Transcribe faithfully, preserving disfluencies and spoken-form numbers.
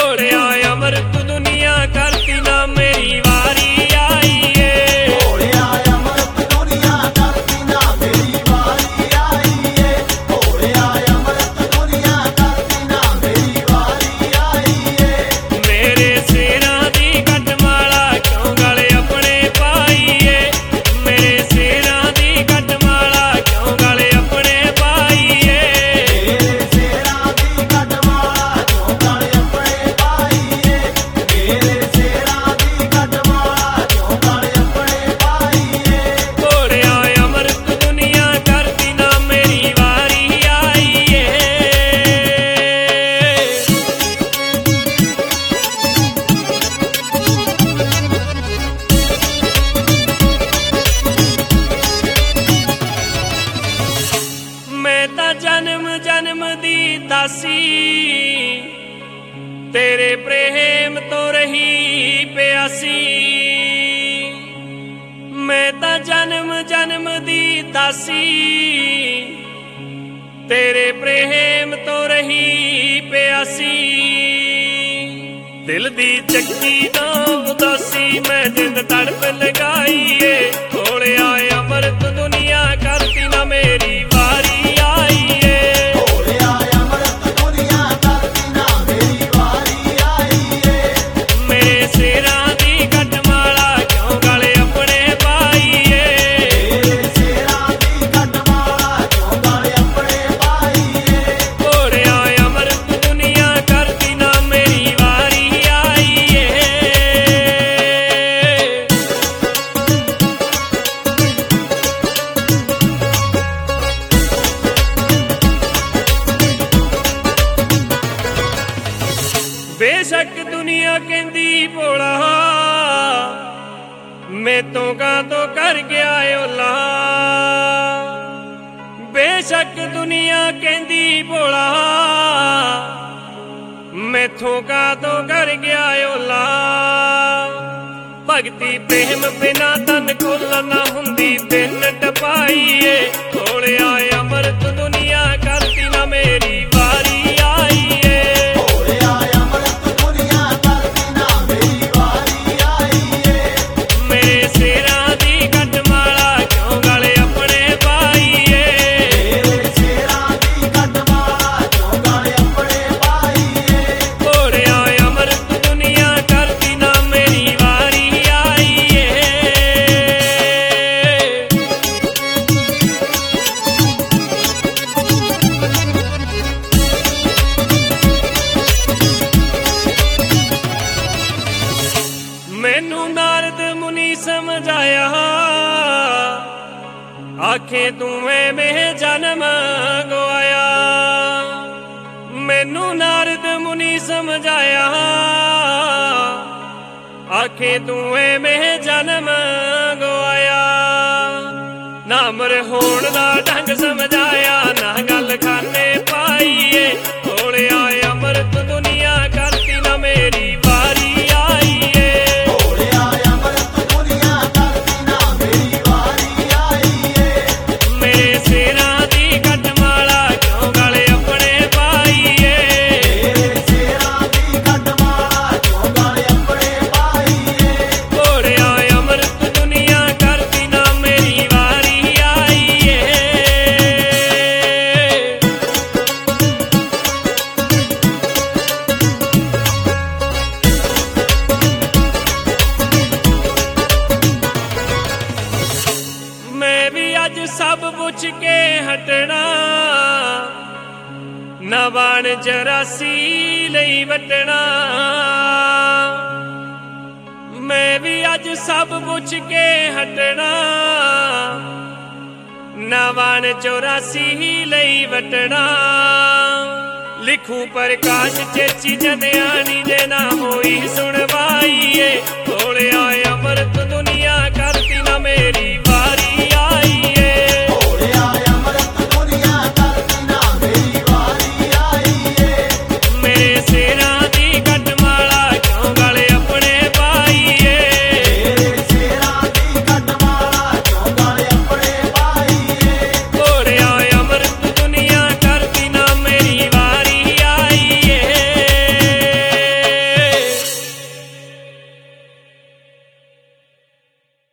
घोड़िया अमृत दुनिया करती ना मेरी वारी आई है। घोड़िया अमृत दुनिया करती ना मेरी वारी आई है। घोड़िया अमृत दुनिया करती ना मेरी वारी आई है। मेरे सेरा दी कटमाला क्यों गले अपने पाई है। मेरे सेरा दी कटमाला क्यों गले अपने पाई है। मेरे सेरा दी कटमाला क्यों गले अपने पाई है। मेरे सेरा दी कटमाला क्यों गले अपने पाई है। घोड़िया अमृत दुनिया करती ना मेरी वारी आई है। मैं ता जन्म जन्म दी दासी तेरे प्रेम तो रही प्यासी। मैं ता जन्म जन्म दी दासी तेरे प्रेम तो रही प्यासी। दिल दी चक्की ना उदासी मैं जिंद तड़प लगाई है। घोड़िया अमृत दुनिया करती ना मेरी वारी आई है। घोड़िया अमृत दुनिया करती ना मेरी वारी आई है। मेरे सेरा दी कटमाला क्यों गले अपने पाई है। मेरे सेरा दी कटमाला क्यों गले अपने पाई है। घोड़िया अमृत दुनिया करती ना मेरी वारी आई है। बेशक दुनिया कहती भोला मैं तो का तो कर गया ओला। बेशक दुनिया कहती भोला मैथों का तो कर गया ओला। भगती प्रेम बिना तन कोल ना हुंदी दिन टपाई है। घोड़िया अमृत दुनिया करती ना मेरी वारी आई है। घोड़िया अमृत दुनिया करती ना मेरी वारी आई है। मेरे सेरा दी कटमाला क्यों गले अपने पाई है। मेरे सेरा दी कटमाला क्यों गले अपने पाई है। घोड़िया अमृत दुनिया करती ना मेरी वारी आई है। मैनू नारद मुनि समझाया आखे तू में जन्म गवाया। मैनू नारद मुनि समझाया आखे तू में जन्म गवाया। ना मर होण दा ढंग समझाया ना गल खाने पाईए। घोड़िया अमृत दुनिया करती ना मेरी वारी आई है। घोड़िया अमृत दुनिया करती ना मेरी वारी आई है। मेरे सेरा दी कटमाला क्यों गले अपने पाईए। मेरे सेरा दी कटमाला क्यों गले अपने पाई है। घोड़िया अमृत दुनिया करती ना मेरी वारी आई है। मैं भी अज सब पुछ के हटना ना बाण चौरासी लई वटना। मैं भी अज सब पुछ के हटना ना बाण चौरासी लई वटना। लिखू प्रकाश चेची जदयानी जे ना होई सुनवाई है। घोड़िया अमृत दुनिया करती ना मेरी